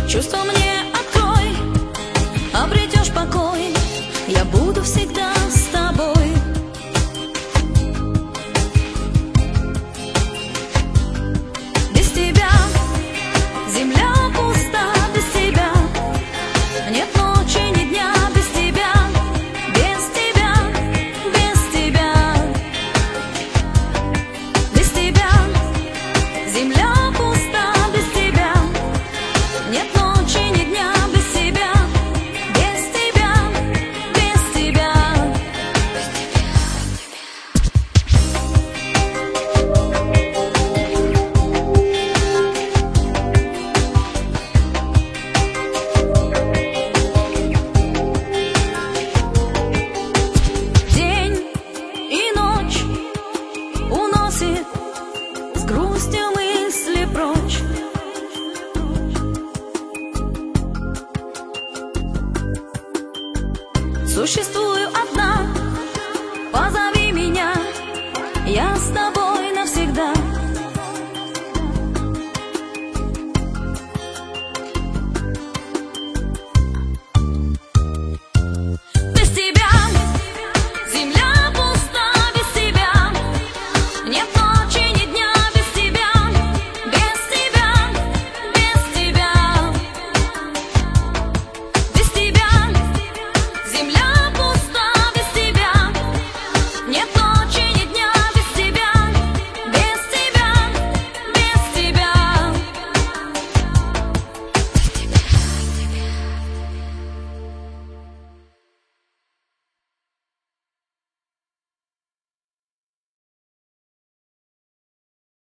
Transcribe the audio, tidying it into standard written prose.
Чувства мне открой, обретешь покой, я буду всегда с тобой. Без тебя земля пуста, без тебя нет ночи, ни дня, без тебя, без тебя, без тебя. Без тебя земля пуста, без тебя нет ночи, ни дня, без тебя, без тебя, без тебя. День и ночь уносит с грустью мысли прочь. Существует